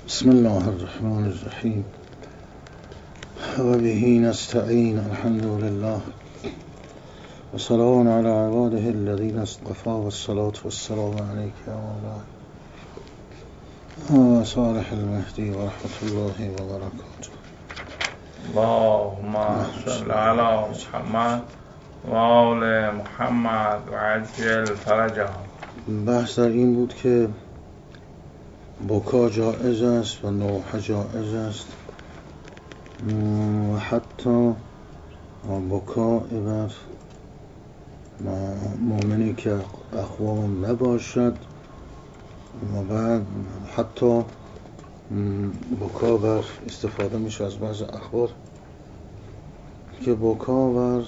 بسم الله الرحمن الرحیم و به نستعین. الحمد لله و سلام علی عباده الذین اصطفى و الصلاة والسلام علیک یا مولانا صالح المهدی و رحمت الله و برکاته. اللهم صل علی محمد و آل محمد و عجل فرجهم. بحث در این بود که بکا جائز است و نوحه جائز است و حتی بکا بر مؤمنی که اقوام نباشد و بعد حتی بکا بر استفاده میشه از بعض اخبار که بکا بر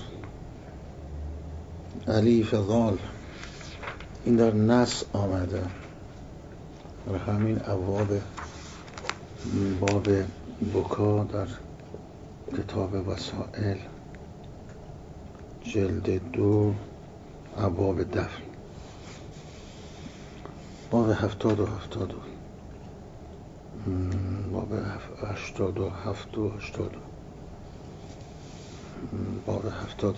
الیف ضال این در نص آمده و همین باب بکا در کتاب وسائل جلد 2 ابواب دفن باب 70 و 70 باب 87 و 80 باب 70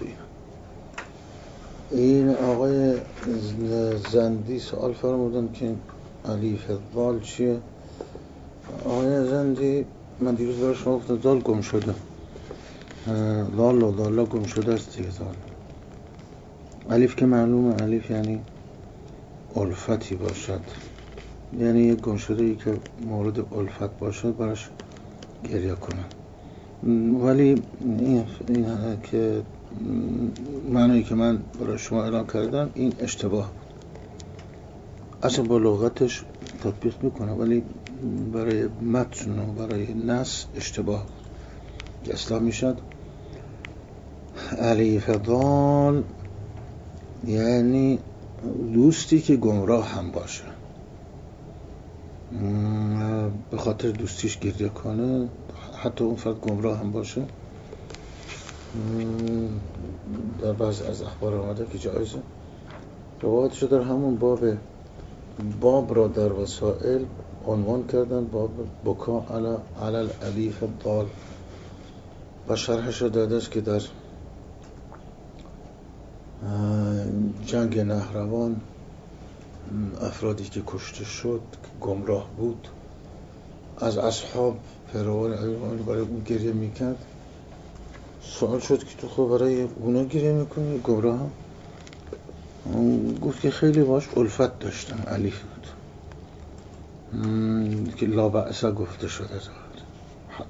این آقای زندی سوال فرمودن که الیف ضال چیه؟ آقای زندی من دیروز برای شما گفتم ضال گم شده، ضال و ضالا گم شده است دیگه. ضال الیف که معلومه، الیف یعنی الفتی باشد، یعنی یک گم شده ای که مورد الفت باشد براش گریه کنن. ولی این که معنی که من برای شما اعلام کردم این اشتباه بود. اصلا با لغتش تطبیق میکنه ولی برای متن و برای نص اشتباه اصلاح میشد. الیف ضال یعنی دوستی که گمراه هم باشه، به خاطر دوستیش گریه کنه، حتی اون فرد گمراه هم باشه. در بعض از اخبار آمده که جایزه روایتش در همون باب را در وسائل عنوان کردن، باب بکا علی الیف ضال، و شرحش را داده است که در جنگ نهروان افرادی که کشته شد که گمراه بود از اصحاب پیروان برای اون گریه میکرد. سوال شد که تو خب برای اونا گریه میکنی گمراه هم؟ گفت که خیلی باش الفت داشتم. الیف بود که لا بأس گفته شده حد.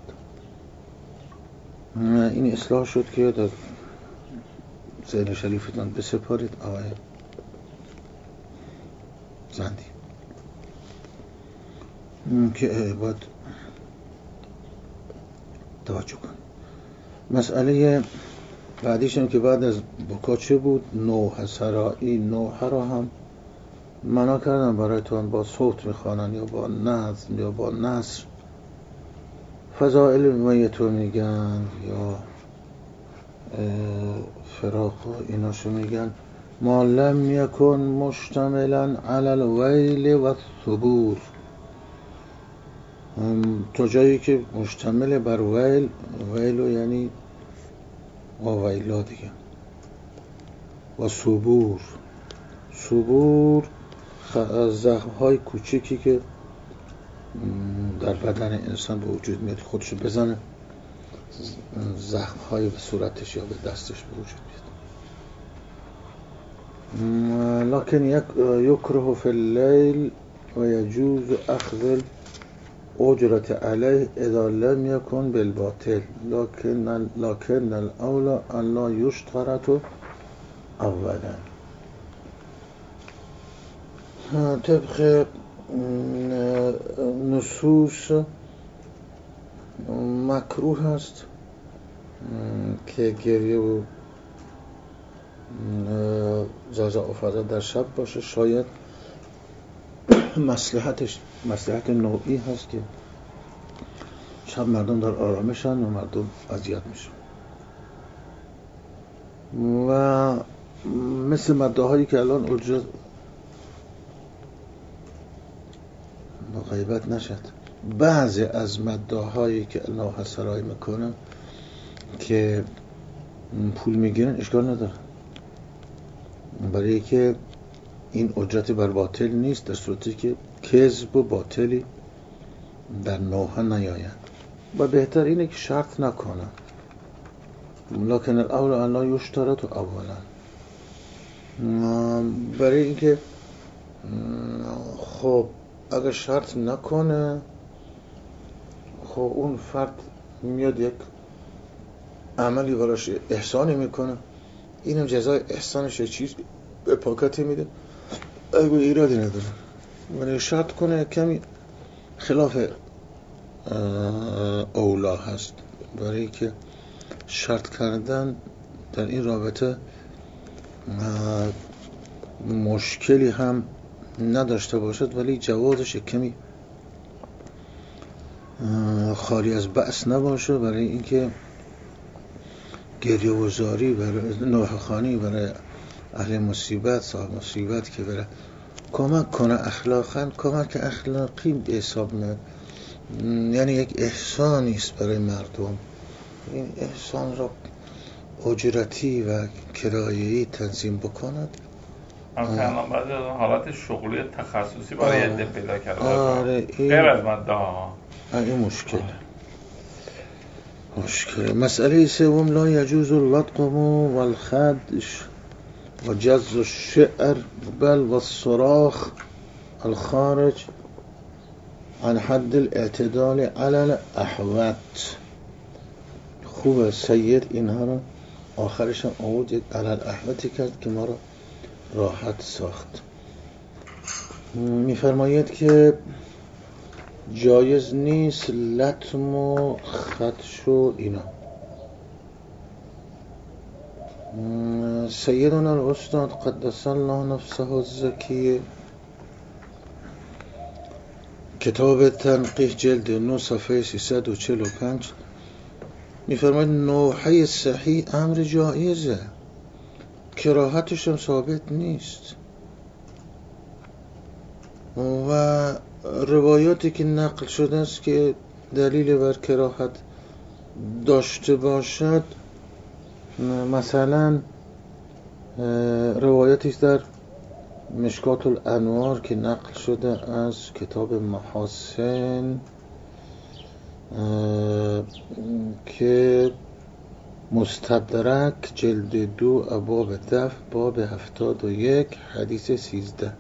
این اصلاح شد که در ذهن شریفتان بسپارید آقای زندی که باید توجه کن. مسئله بعدیش هم که بعد از بکا چه بود؟ نوحه سرایی. نوحه را هم معنا کردم برایتون، با صوت میخوانن یا با نظم یا با نثر. فضائل میتو میگن یا فراق و ایناشو میگن. ما لم یکن مشتملا علی الویل و الثبور، تا جایی که مشتمل بر ویل و یعنی ویلا دیگه، و صبور زخم‌های کوچیکی که در بدن انسان به وجود میاد، خودشو بزنه، زخم‌های به صورتش یا به دستش به وجود میاد. لکن یکره فی اللیل و یجوز اخذ اجرت علیه اذا لم یکن بالباطل لکن الاولی ان لا یشترط اولا. طبق نصوص مکروه هست که گریه و زازا افاده در شب باشه. شاید مصلحت نوعی هست که شب مردم در آرامشن و مردم اذیت میشن، و مثل مده هایی که الان اجرا غیبت نشد بعضی از مداهایی که الله سرای میکنه که پول میگیرن اشکال نداره، برای که این اجرت بر باطل نیست، در صورتی که کذب و باطلی در نوحه نیاید. و بهتر اینه که شرط نکنه، لکن الاول ان لا یشترط اولا، برای اینکه خب اگر شرط نکنه خب اون فرد میاد یک عملی براش احسانی میکنه، اینم جزای احسانش یک چیز به پاکتی میده، اگه ایرادی نداره. ولی شرط کنه کمی خلاف اولا هست، برای که شرط کردن در این رابطه مشکلی هم نداشته باشد ولی جوازش کمی خالی از بأس نباشه، برای اینکه گریه و زاری برای نوحه خوانی برای اهل مصیبت، صاحب مصیبت که برای کمک کنه اخلاقاً، کمک اخلاقی به حساب میاد، یعنی یک احسانی است برای مردم. این احسان را اجرتی و کرایه‌ای تنظیم بکند. الان بعضی از حالات شغلی تخصصی برای عده پیدا کرده، آره غیر از ماده ها. این مشکل. مسئله سوم لا یجوز اللطم والخدش و جز الشعر بل و الصراخ الخارج عن حد الاعتدال على الاحوت. خوب سید اینها رو آخرش هم آورد یک على الاحوتی کرد که ما رو راحت ساخت. میفرماید که جایز نیست لطم و خدش و اینا. سیدنا الاستاد قدس الله نفسه الزکیه کتاب تنقیح جلد 9 صفحه 345 میفرماید نوحه صحیح امر جایزه، کراهتش هم ثابت نیست و روایاتی که نقل شده است که دلیل بر کراهت داشته باشد، مثلا روایاتی در مشکات الانوار که نقل شده از کتاب محاسن که مستدرک جلد 2 ابواب دفع باب 71 حدیث 13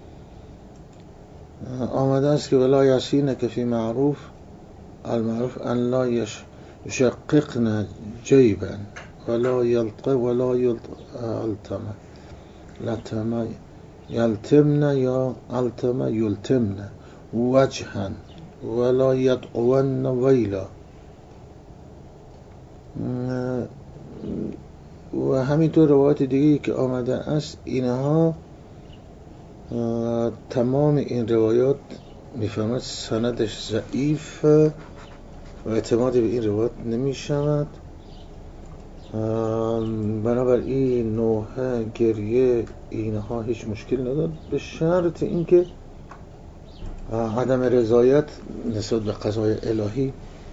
آمده است که ولا یسینک فی معروف المعروف ان لا یشققن جیبا ولا یلطم ولا یلطم لطم یلتمن یا التم یلتمن وجها ولا یدعون ویلا. و همینطور روایت دیگه که آمده است، اینها تمام این روایات میفهمد سندش ضعیف و اعتماد به این روایت نمی شود. بنابراین نوحه گریه اینها هیچ مشکل ندارد، به شرط اینکه عدم رضایت نسبت به قضای الهی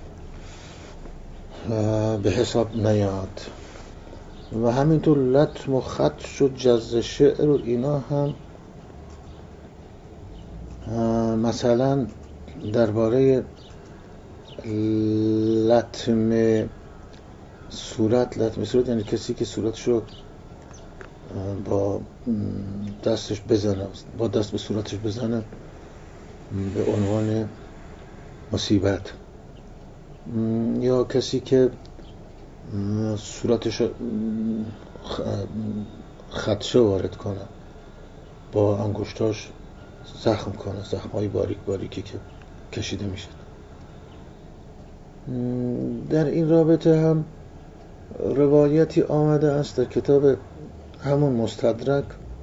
به حساب نیاد. و همینطور لطم و خط شد جز شعر و اینا هم مثلا درباره لطم صورت یعنی کسی که صورتشو با دستش بزنه، با دست به صورتش بزنه به عنوان مصیبت، یا کسی که صورتش خدشه وارد کنه، با انگشتاش زخم کنه، زخمای باریک باریکی که کشیده میشه. در این رابطه هم روایتی آمده است در کتاب همون مستدرک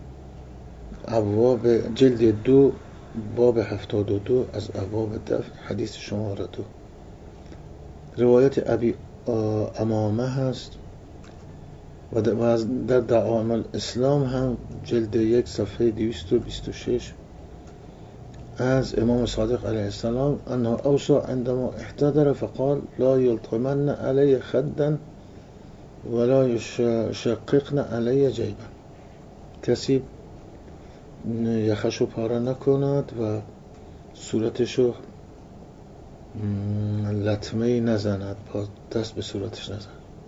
ابواب جلد 2 باب 72 از ابواب دفع حدیث شماره 2 روایت ابی امامه هست و در دعائم الاسلام هم جلد 1 صفحه 226 از امام صادق علیه السلام انه اوصى عندما احتضر فقال لا يلطمن علی خدا ولا يشققن علی جیبا، کسی یخشو پاره نکند و صورتشو لطمه نزند، دست به صورتش نزند.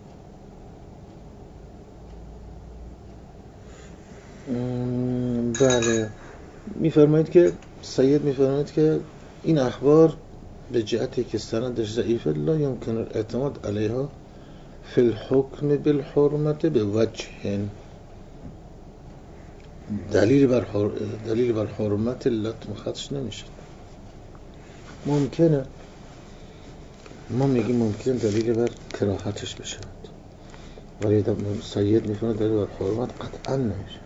بله، میفرمایید که سید میفرمایید که این اخبار به جهتی که سندش ضعیفه لا يمكن الاعتماد علیها فی الحکم بالحرمت به وجه، دلیل بر حرمت لطم خدش نمیشه. ممکنه، ما میگیم ممکن دلیل بر کراهتش بشه، ولی سید میفرماید دلیل بر حرمت قطعا نمیشه.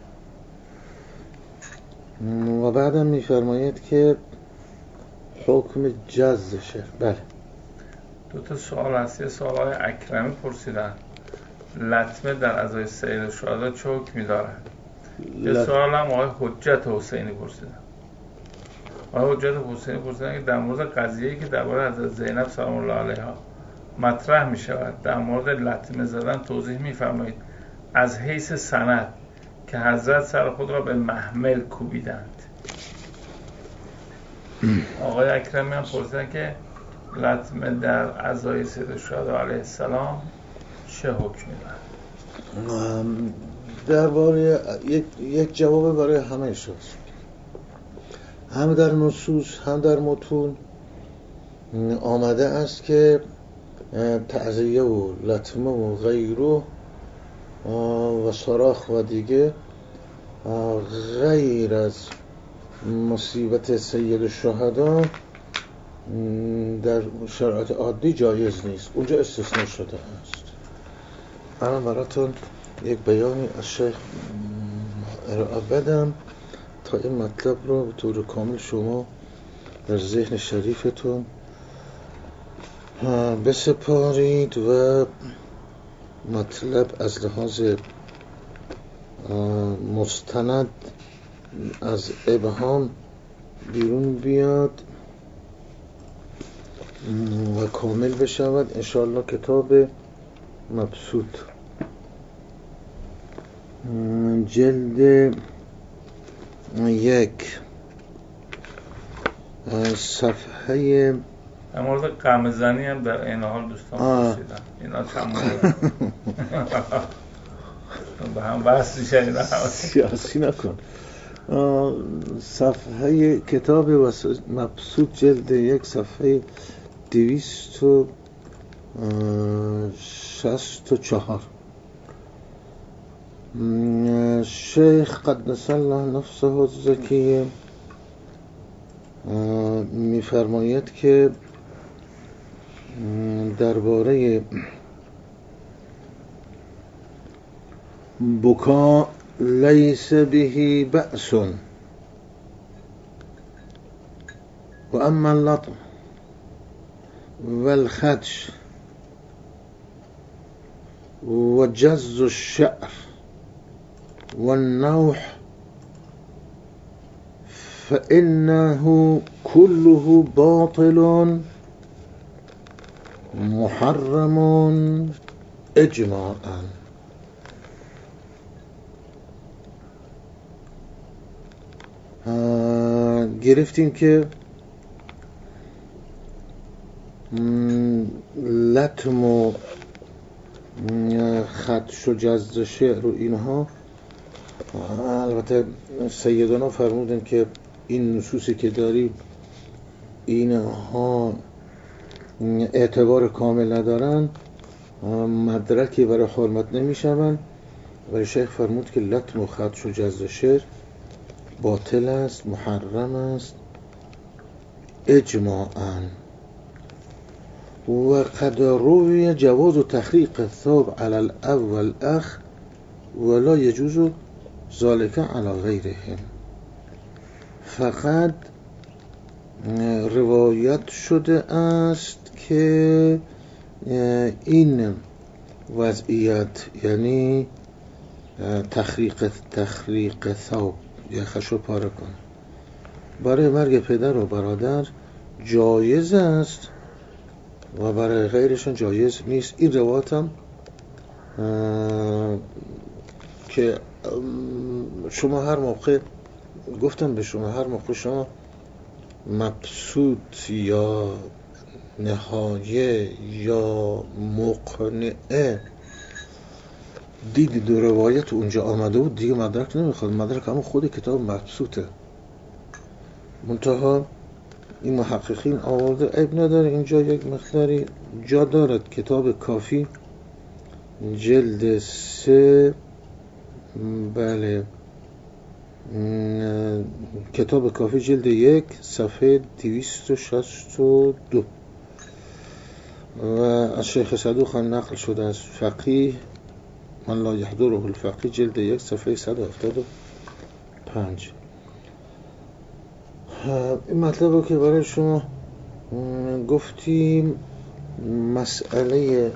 و بعدم میفرماید که حکم جزشه. بله، دو تا سوال هست. یه سوال های اکرمی پرسیدن لطمه در عزای سید شهدا چه حکمی داره؟ یه سوال هم آقای حجت حسینی پرسیدن. آقای حجت حسینی پرسیدن که در مورد قضیه‌ای که درباره حضرت زینب سلام الله علیها مطرح می شود در مورد لطمه زدن توضیح می‌فرمایید از حیث سند که حضرت سر خود را به محمل کوبیدند. آقای اکرمی هم پرسیدن که لطمه در عزای سید شهدا علیه السلام چه حکمی دارد؟ درباره یک جواب برای همه شاست، هم در نصوص هم در متون آمده است که تعزیه و لطمه و غیره و صراخ و دیگه غیر از مصیبت سید الشهدا در شرایط عادی جایز نیست، اونجا استثناء شده است. من براتون یک بیانی از شیخ ارائه بدم تا این مطلب رو به طور کامل شما در ذهن شریفتون بسپارید و مطلب از لحاظ مستند از ابهام بیرون بیاد و کامل بشود. انشاءالله کتاب مبسوط جلد 1 صفحه در مورد قمه‌زنی هم در این حال دوستان پرسیدن. اینا چند مورد به هم بحث میشه، سیاسی نکن. صفحه کتاب مبسوط جلد 1 صفحه 264. شیخ قدس الله نفسه الزکیه میفرماید که درباره بکا لیس به بأس و اما اللطم والخدش و جز الشعر والنوح فإنه كله باطل محرم اجماعا. گرفتیم که لطم و خدش و جز شعر و اینها، البته سیدنا فرمودن که این نصوصی که داریم اینها اعتبار کامل ندارن، مدرکی برای حرمت نمیشون، ولی شیخ فرمود که لطم و خدش و جز شعر باطل است، محرم است اجماعاً. و قد روی جواز تخریق الثوب على الاول اخ ولا يجوز ذلك على غیرهم. فقط روایت شده است که این وضعیت، یعنی تخریق ثوب یا خشو پاره کن، برای مرگ پدر و برادر جایز است و برای غیرشون جایز نیست. این روایت هم که شما هر موقع گفتم به شما، هر موقع شما مبسوط یا نهایه یا مقنعه دیدی دو روایت اونجا آمده بود، دیگه مدرک نمیخواد. مدرک همون خود کتاب مبسوطه. منتها این محققین آورده، عیب نداره اینجا یک مقداری جا دارد. کتاب کافی جلد 3 بله کتاب کافی جلد 1 صفحه 262 و از شیخ صدوق هم نقل شده از فقیه من لا یحضره الفقیه جلد 1 صفحه 175. این مطلب رو که برای شما گفتیم، مسئله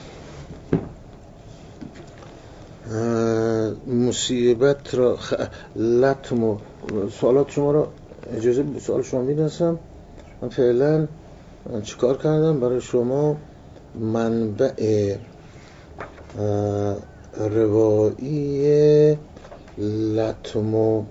مصیبت را لطم و سوالات شما را اجازه به سوال شما می‌رسم. من فعلا چیکار کردم برای شما؟ منبع روایی لطم و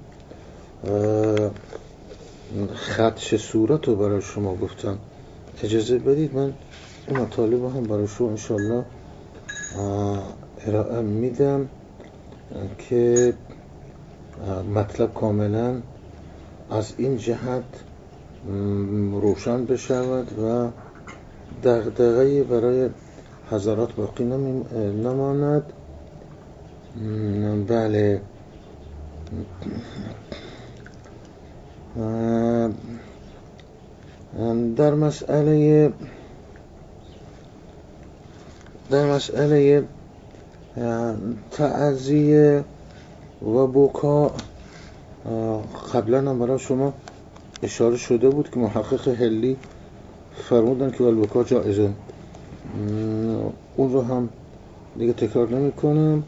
خدش صورت رو برای شما گفتم. اجازه بدید من این مطالب هم برای شما انشالله ارائه میدم که مطلب کاملا از این جهت روشن بشود و دغدغه‌ای برای حضرات باقی نماند. بله در مسئله تعزیه و بکا قبلا هم برای شما اشاره شده بود که محقق هلی فرمودن که البکا جایزه. اون رو هم دیگه تکرار نمی کنم.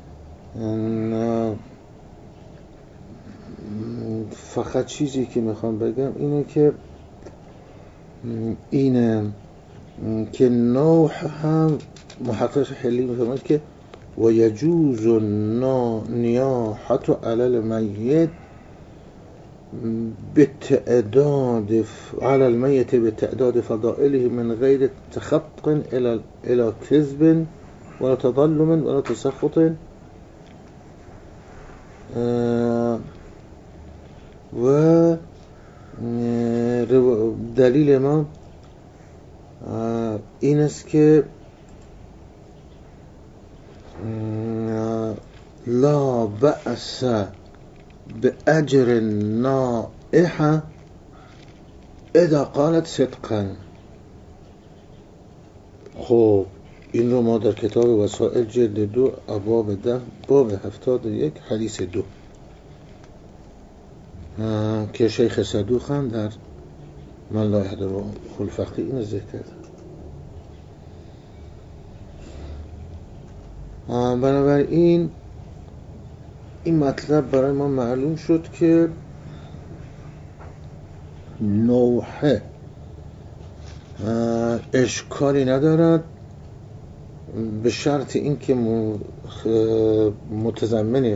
فقط چیزی که میخوام بگم اینه که نوح هم محقق حلی میفرماید که و یجوز نیاحت علی المیت بالتعداد على الميت بتعداد فضائله من غير تخطق الى كذب ولا تظلم ولا تسخط. و دلیل ما این است که لا بأس بأجر نائحة اذا قالت صدقا. خب این رو ما در کتاب وسائل جلد 2 ابواب 10 باب 71 حدیث 2 که شیخ صدوق هم در من لا یحضره الفقیه این ذکر کرده. بنابراین این مطلب برای ما معلوم شد که نوحه اشکالی ندارد به شرط این که متضمن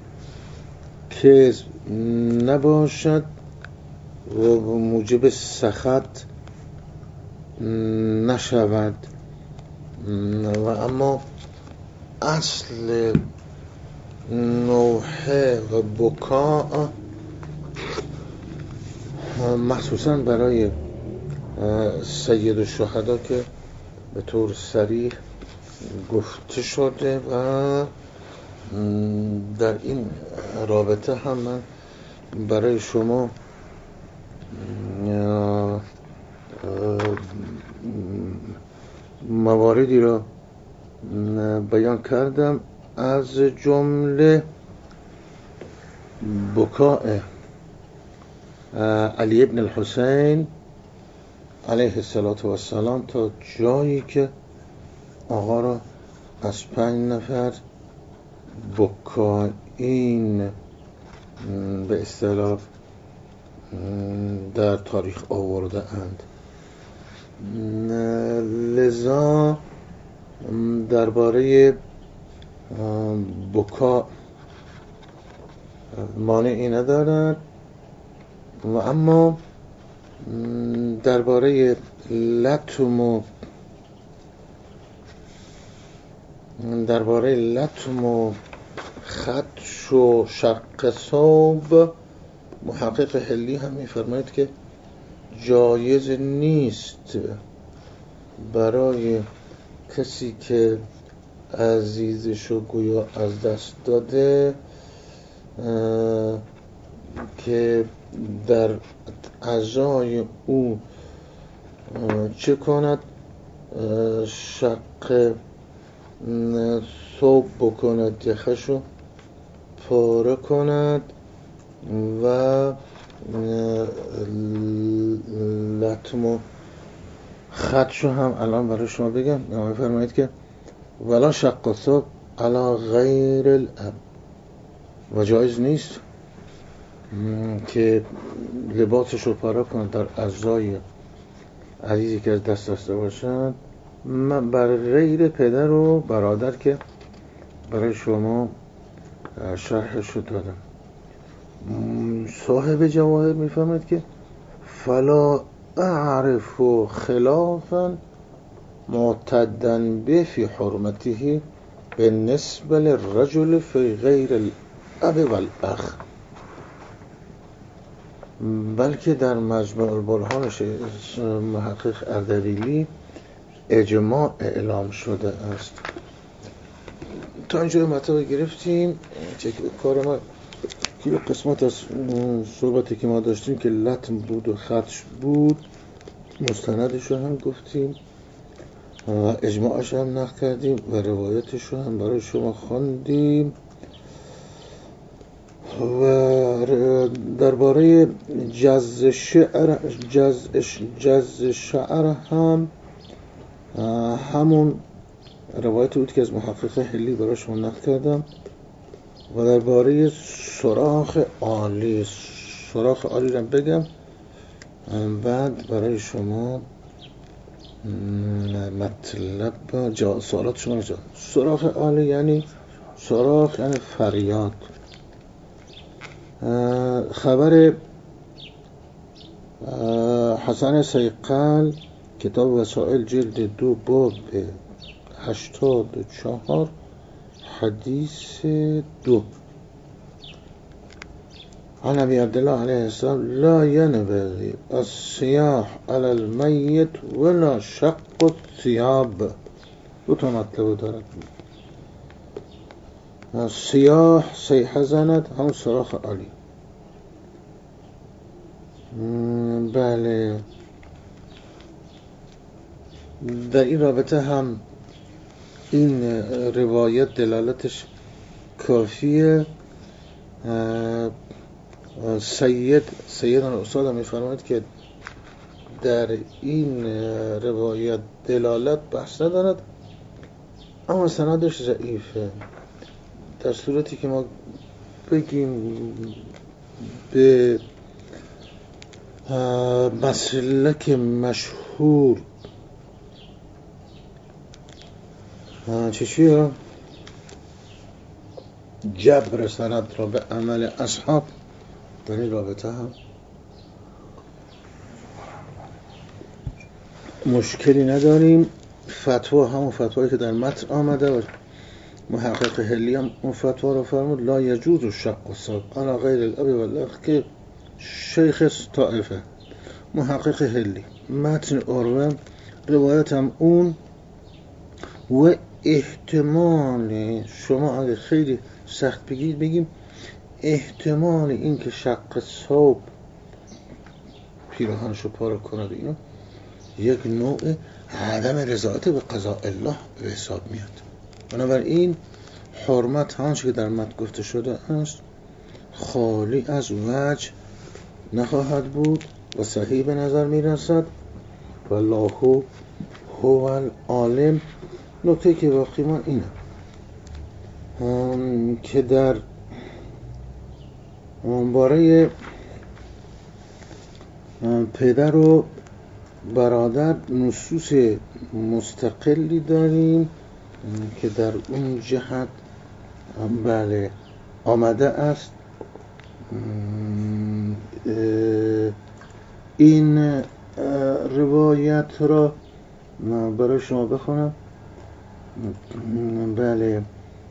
کذب نباشد و موجب سخط نشود. و اما اصل نوحه و بکا مخصوصا برای سید الشهدا که به طور صریح گفته شده و در این رابطه هم من برای شما مواردی را بیان کردم، از جمله بکاء علی ابن الحسین علیه السلام تا جایی که آقا را از 5 نفر بکائین به اصطلاح در تاریخ آورده اند. لذا درباره بکا مانعی ندارد و اما درباره لطم و خدش و شق ثوب محقق حلی هم می‌فرماید که جایز نیست برای کسی که عزیزشو گویا از دست داده که در اعضای او چه کند، شق ثوب بکند، یخشو پاره کند و لطم و خدشو هم الان برای شما بگم. می‌فرمایید که ولا شق ثوب علی غیر الاب، و جایز نیست که لباسشو پاره کند در اعضای عزیزی که از دست داشته باشند. من بر غیر پدر و برادر که برای شما شرحشو دادم. صاحب جواهر میفهمد که فلا اعرف خلافا معتدا به فی حرمته بالنسبه للرجل فی غیر الاب والاخ، بلکه در مجموع البرهان محقق اردبیلی اجماع اعلام شده است. تا اینجا مطلب گرفتیم. چک کار ما که قسمت از صحبتی که ما داشتیم که لطم بود و خدش بود مستندش رو هم گفتیم و اجماعش هم نقل کردیم و روایتش رو هم برای شما خواندیم و درباره جز شعر هم همون روایت بود که از محقق حلی برای شما نقل کردم و درباره سوراخ عالی رو بگم بعد برای شما مطلب سوالات شما رو جواب. سوراخ عالی یعنی سوراخ یعنی فریاد. خبر حسن سیقل کتاب وسائل جلد 2 باب 84 حدیث 2 عن ابی عبدالله علیه السلام لا ینبغی الصیاح علی المیت ولا شق الثیاب. دو تا مطلب دارد. صیاح صیحه زند همون صراخ عالی. بله در این رابطه هم این روایت دلالتش کافیه. سیدنا استاد هم می‌فرماید که در این روایت دلالت بحث ندارد اما سندش ضعیفه، در صورتی که ما بگیم به مسلک مشهور چیه جبر سند را به عمل اصحاب، در این رابطه هم مشکلی نداریم. فتوا همون فتوایی که در متن آمده و محقق حلی هم اون فتوا رو فرمود لا یجوز شق الثوب علی غیر الاب والاخ که شیخ طائفه محقق حلی متن اروم روایت هم اون و احتمال شما اگه خیلی سخت بگیم احتمال این که شق ثوب پیراهنشو پاره کنه اینو یک نوع عدم رضایت به قضاء الله به حساب میاد. بنابراین حرمت هانچه که در متن گفته شده است خالی از وجه نخواهد بود و صحیح به نظر میرسد. والله هو العالم. نکته که واقعی من اینه که در باره پدر و برادر نصوص مستقلی داریم که در اون جهت بله آمده است. این روایت را برای شما بخونم. بله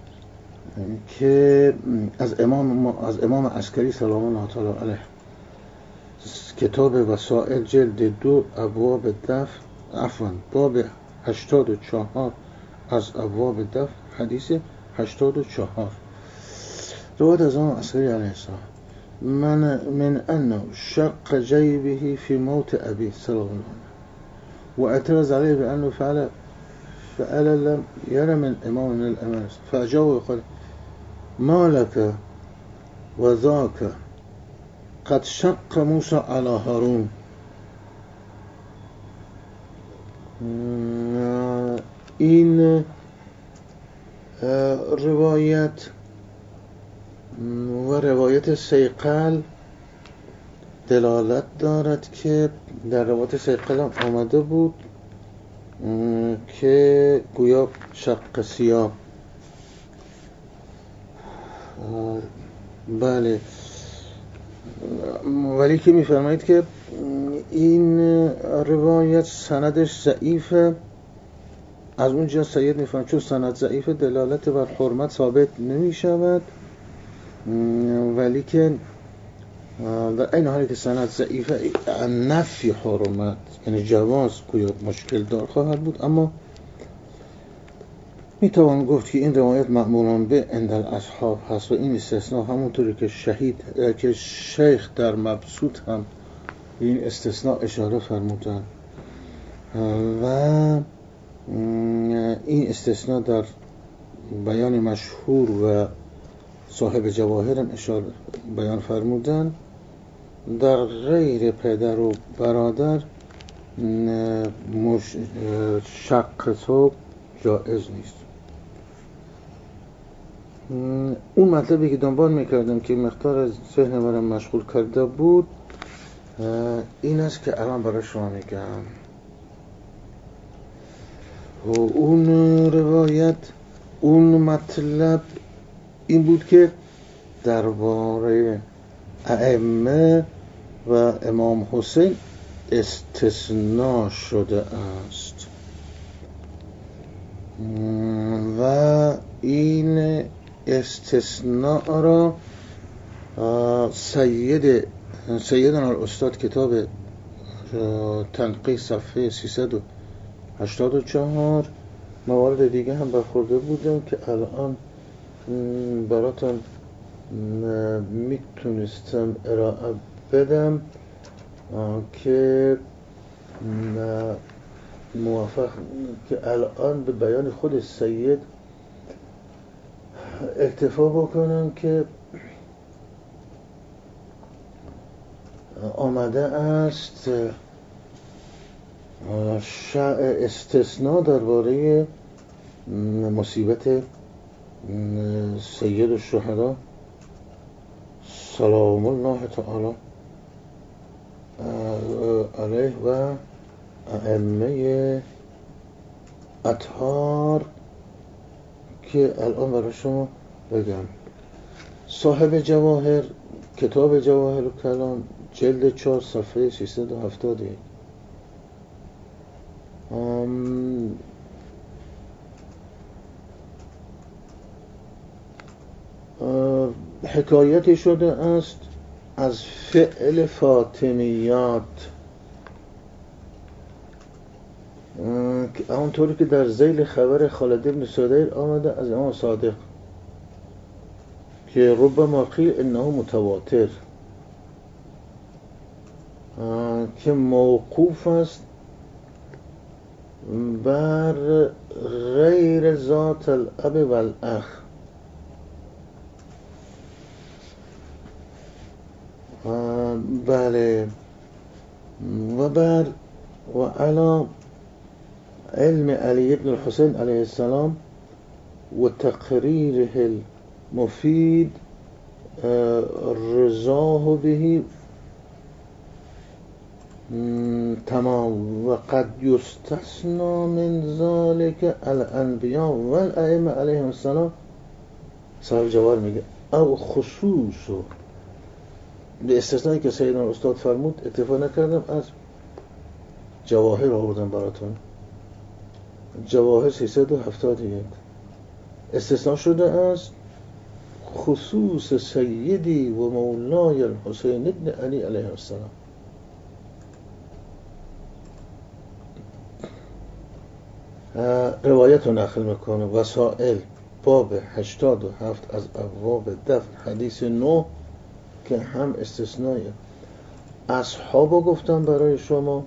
که از امام عسکری سلام الله تعالی علیه، کتاب وسائل جلد 2 ابواب دفع، باب 84 از ابواب دفع، حدیث 84. روایت از امام عسکری علیه السلام: من انه شق جیبه فی موت ابی سلام الله علیه و اعترض علیه بانه فعل لم ير من امام من الامانه فاجاب وقال ما لك وذاك قد شق موسى على هارون. این روایت و روایت سیقل دلالت دارد که در روایت سیقل هم آمده بود که گویا شق سیاه. بله ولی که میفرمایید که این روایت سندش ضعیفه. از اونجا سید میفرماید چون سند ضعیفه دلالت بر حرمت ثابت نمیشود، ولی که در این حالی که سند ضعیفه نفی حرمت یعنی جواز گویا مشکل دار خواهد بود. اما میتوان گفت که این روایت معمولاً به عند الاصحاب هست و این استثناء همونطوری که شیخ در مبسوط هم این استثناء اشاره فرمودن و این استثناء در بیان مشهور و صاحب جواهر هم اشاره بیان فرمودن. در غیر پدر و برادر شق تو جائز نیست. اون مطلبی که دنبال میکردم که مقدار ذهن من مشغول کرده بود این است که الان برای شما میگم. و اون روایت اون مطلب این بود که درباره ائمه و امام حسین استثناء شده است و این استثناء را سیدنا الاستاد کتاب تنقیح صفحه 384 موارد دیگه هم برخورده بودم که الان براتون میتونستم ارائه بدم که موافق که الان به بیان خود سید اکتفا بکنم که آمده است استثناء درباره مصیبت سید الشهدا سلام الله تعالی علیه و ائمه اطهار که الان برای شما بگم. صاحب جواهر کتاب جواهر و کلام جلد 4 صفحه 370 حکایتی شده است از فعل فاطمیات همونطوری که در ذیل خبر خالد بن سدیر آمده از امام صادق که ربما قیل انه متواتر که موقوف است بر غیر ذات الاب و الاخ بله و بر و علا علم علی ابن الحسین علیه السلام و تقریره المفید رضاه به تمام. و قد یستثنا من ذلك الانبیاء و الائمه علیهم السلام. صاحب جواهر میگه او خصوص، به استثنایی که سیدنا استاد فرمود اکتفا نکردم، از جواهر آوردم براتون. جواهر 371 استثناء شده از خصوص سیدی و مولای الحسین ابن علی علیه السلام. روایت رو نقل میکنه وسائل باب 87 از ابواب دفن حدیث 9 که هم استثناء اصحابو گفتم برای شما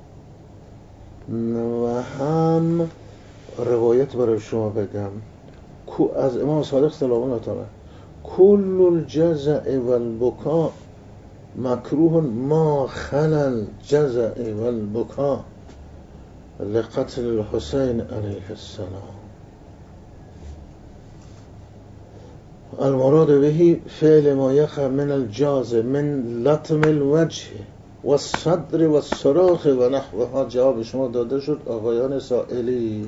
و هم روایت برای شما بگم از امام صادق سلام الله تعالی: کل الجزع والبکاء مکروه ما خلا الجزع والبکاء لقتل الحسین علیه السلام. المراد بهی فعل ما یقع من الجاز من لطم الوجه و الصدر و الصراخ و نحوها. جواب شما داده شد آقایان سائلی.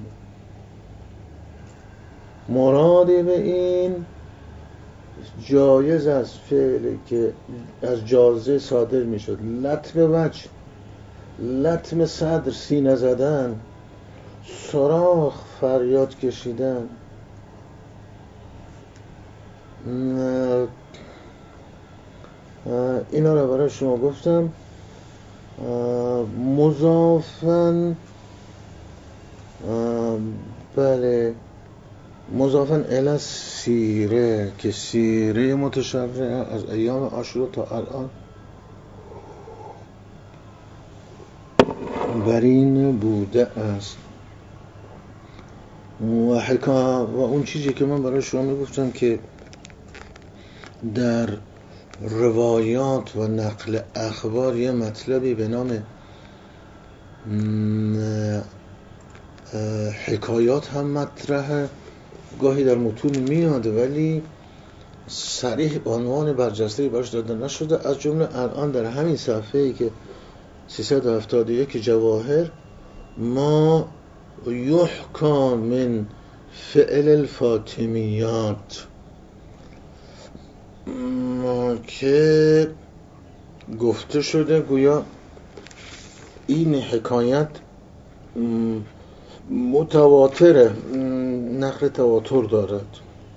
مراد به این جایز از فعلی که از جازه صادر می شد، لطم وجه، لطم صدر، سینه زدن، صراخ، فریاد کشیدن، اینا رو برای شما گفتم. مضافن، بله، مضافن الی سیره، که سیره متشرعه از ایام عاشورا تا الان بر این بوده است. و اون چیزی که من برای شما میگفتم که در روایات و نقل اخبار یه مطلبی به نام حکایات هم مطرحه، گاهی در متون میاد ولی صریح عنوان برجسته‌ای براش داده نشده. از جمله الان در همین صفحه‌ای که 371 جواهر ما یحکا من فعل الفاطمیات که گفته شده گویا این حکایت متواتره، نقل تواتر دارد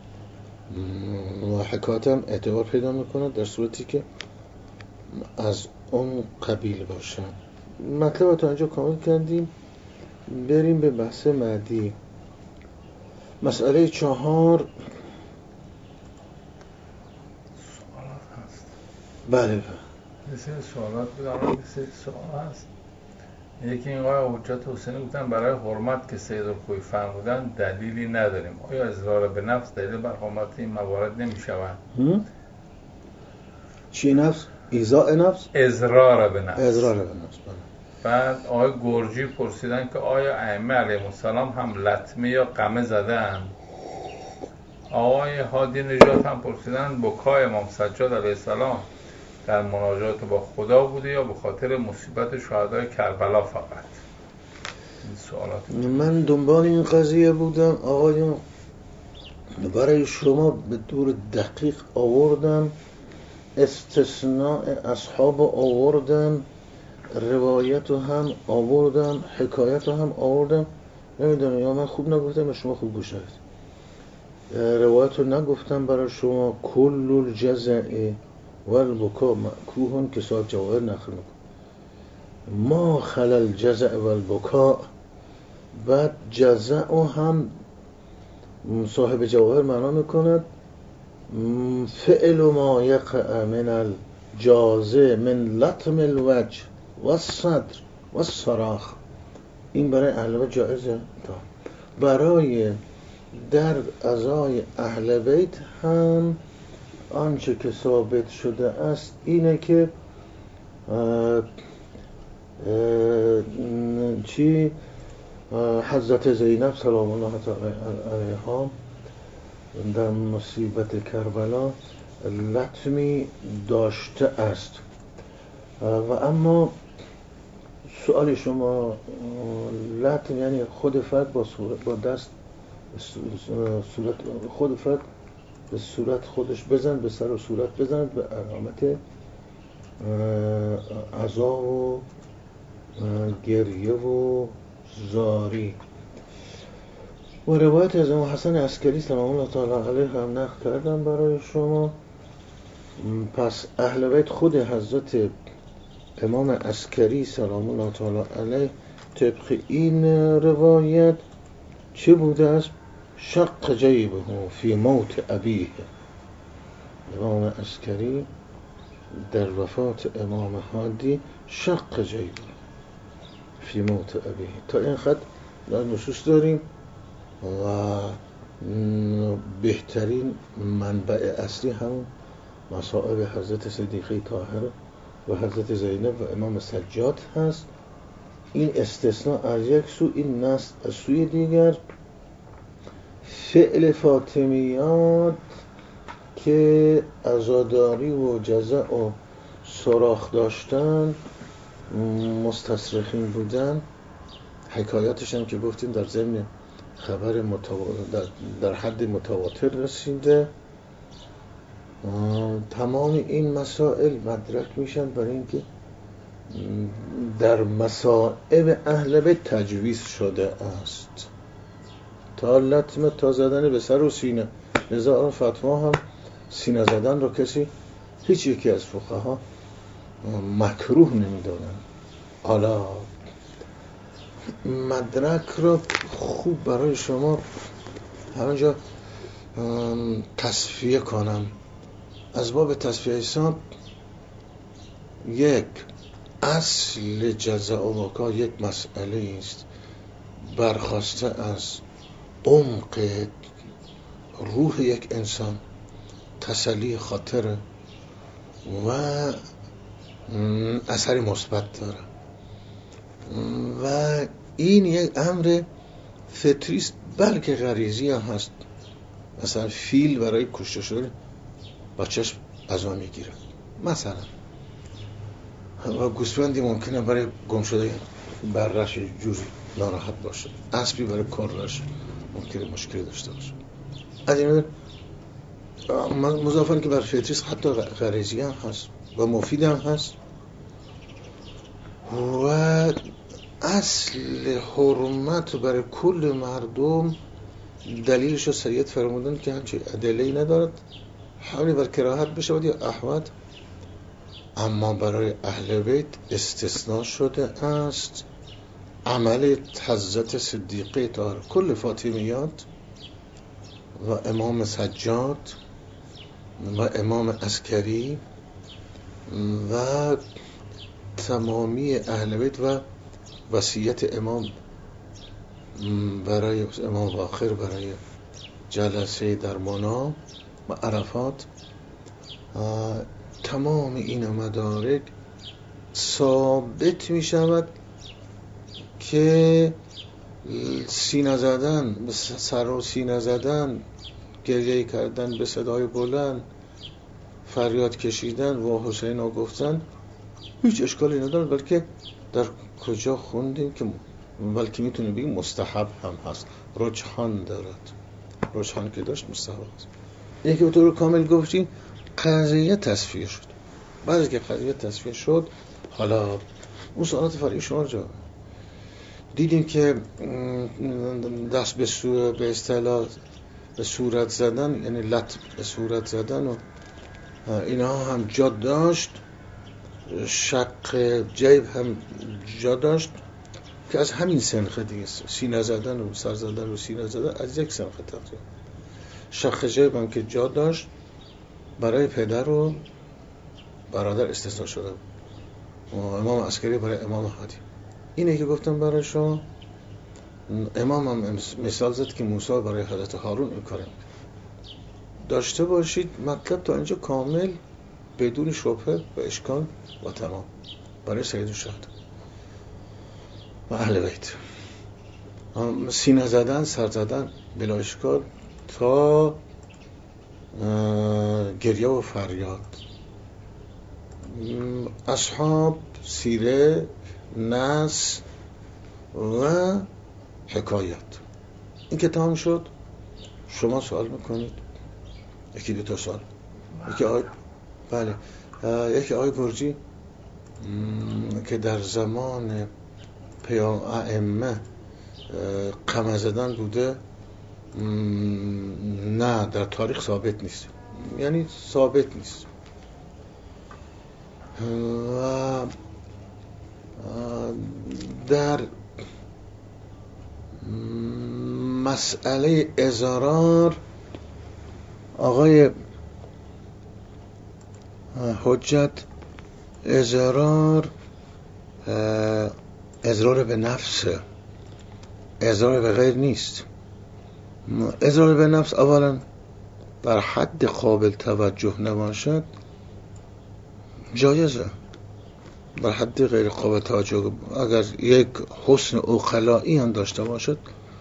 و حکایت هم اعتبار پیدا میکنه در صورتی که از اون قبیل باشه. مطلب تا اینجا کامل کردیم. بریم به بحث بعدی. مسئله 4 بله یه سری سوالات بدارم، یه سری سوال هست. یکی این آقای حجت حسینی گفتن برای حرمت که سید الخوئی فرمودن دلیلی نداریم، آیا اضرار به نفس دلیل بر حرمت این موارد نمی شود؟ چی نفس؟ ایذاء نفس؟ اضرار به نفس. اضرار به نفس. بعد آقای گرجی پرسیدن که آیا ائمه علیهم السلام هم لطمه یا قمه زدن؟ آقای هادی نژاد هم پرسیدن بکای امام سجاد علیه السلام در مناجات با خدا بوده یا به خاطر مصیبت شهدای کربلا فقط؟ این سوالات من دنبال این قضیه بودم آقایون، برای شما به طور دقیق آوردم، استثناء اصحاب آوردم، روایت رو هم آوردم، حکایت رو هم آوردم. نمیدونم یا من خوب نگفتم یا شما خوب گوش ندید. روایت رو نگفتم برای شما. کل الجزع والبکا مکروه که صاحب جواهر نقل میکنه ما خلل الجزع والبکا. بعد جزع هم صاحب جواهر معنا میکند فعل ما یقع من الجازه من لطم الوجه و الصدر و الصراخ. این برای اهل جایزه. برای در ازای اهل بیت هم آنچه که ثابت شده است اینه که حضرت زینب سلام الله علیها در مصیبت کربلا لطمی داشته است و اما سوال شما لطم یعنی خود فرد با دست صورت خود فرد به صورت خودش بزن، به سر و صورت بزن به علامت عزا و گریه و زاری. و روایت از امام حسن عسکری سلام الله تعالی علیه هم نقل کردم برای شما. پس اهل بیت خود حضرت امام عسکری سلام الله تعالی علیه طبق این روایت چه بوده است؟ شق جیبه فی موت ابیه. امام عسکری در وفات امام هادی شق جیبه فی موت ابیه تا این خط در نصوص داریم. و بهترین منبع اصلی همون مصائب حضرت صدیقه طاهره و حضرت زینب و امام سجاد هست. این استثناء از یک سو، این نص از سوی دیگر. فعل فاطمیات که عزاداری و جزع و صراخ داشتن مستصرخین بودن، حکایاتش هم که گفتیم در ضمن خبر در حد متواتر رسیده. تمام این مسائل مدرک میشن برای اینکه در مصائب اهل بیت تجویز شده است تا لطمه، تا زدن به سر و سینه. لذا فتوا هم سینه زدن رو کسی هیچ یکی از فقها مکروه نمیدونن. حالا مدرک رو خوب برای شما همینجا تصفیه کنم. از باب تصفیه حساب، یک اصل جزع و وقا یک مسئله است برخواسته از عمق روح یک انسان، تسلی خاطر و اثری مثبت داره و این یک امر فطری است بلکه غریزی هم هست. مثلا فیل برای کشته شدن بچه‌اش عزا میگیره مثلا، و گوسفندی ممکنه برای گم شده برش جوری ناراحت باشه، اسبی برای کرش ممکنه مشکلی داشته باشه. از این مضافاً که بر فطری است، حتی غریزی هم هست و مفید هم هست. و اصل حرمت برای کل مردم دلیلش رو سریعت فرمودن که همچه ادله‌ای ندارد حالی بر کراهت بشود یا احوت، اما برای اهل بیت استثناء شده است. عمل حضرت صدیقه طاهره، کل فاطمیات و امام سجاد و امام عسکری و تمامی اهل بیت و وصیت امام برای امام باقر برای جلسه در منا و عرفات، تمام این مدارک ثابت می شود که سینه زدن، سر و سینه زدن، گریه کردن به صدای بلند، فریاد کشیدن و حسین ها گفتن هیچ اشکالی نداره، بلکه در کجا خوندیم که بلکه میتونه بگیم مستحب هم هست، رجحان دارد. رجحان که داشت مستحب هست. یکی به طور کامل گفتیم قضیه تصفیه شد. بعد که قضیه تصفیه شد، حالا اون سوالات فرعی شما جا دیدیم که دست به اصطلاح به صورت زدن، یعنی لطم به صورت زدن و اینها هم جا داشت. شق جیب هم جا داشت که از همین سنخه دیگه، سینه زدن و سر زدن و سینه زدن از یک سنخه تقریبا. شق جیب هم که جا داشت برای پدر و برادر استثناء شده، امام عسکری برای امام هادی. اینه که گفتم برای شما. امام هم مثال زد که موسی برای حضرت هارون این کار داشته باشید. مطلب تا اینجا کامل بدون شبهه و اشکال و تمام برای سید الشهدا و اهل بیت. سینه زدن، سر زدن بلا اشکال تا گریه و فریاد. اصحاب سیره نص و حکایت. این که تمام شد شما سوال میکنید. یکی دو تا سوال. یکی آقای گرجی که در زمان ائمه قمع زدن بوده، نه در تاریخ ثابت نیست، یعنی ثابت نیست. و در مسئله ازرار آقای حجت ازرار به نفسه، ازرار به غیر نیست. ازرار به نفس اولا در حد قابل توجه نباشد جایزه، در حد غیر قابل توجه اگر یک حسن عقلایی هم داشته باشد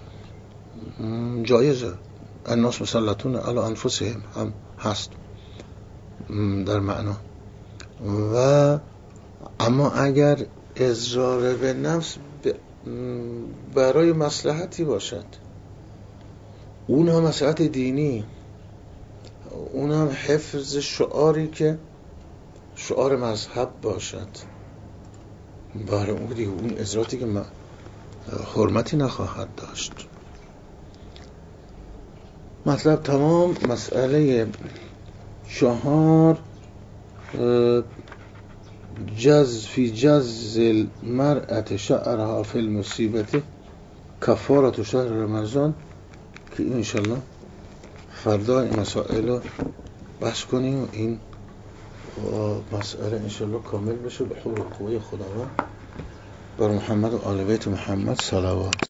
جایزه. الناس مسلطون علی انفسهم هم هست در معنا. و اما اگر اضرار به نفس برای مصلحتی باشد، اون هم مصلحت دینی، اون هم حفظ شعاری که شعار مذهب باشد، برای اون دیگه اون اضراراتی که حرمتی نخواهد داشت. مطلب تمام. مسئله 4 فی جز المرأة شعرها فی المصیبت کفارة شهر رمضان، که انشالله فردا این مسائل رو بحث کنیم و این مسئله انشالله کامل بشه به حول و قوه خداوند. بر محمد و آل بیت محمد صلوات.